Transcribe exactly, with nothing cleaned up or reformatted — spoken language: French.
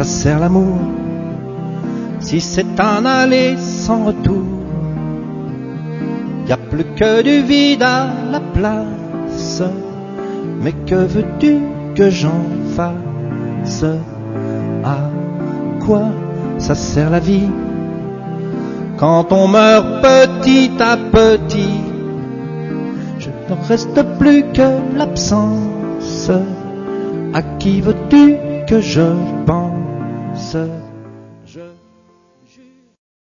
ça sert l'amour si c'est un aller sans retour? Y a plus que du vide à la place, mais que veux-tu que j'en fasse? À quoi ça sert la vie quand on meurt petit à petit? Je ne reste plus que l'absence. À qui veux-tu que je pense?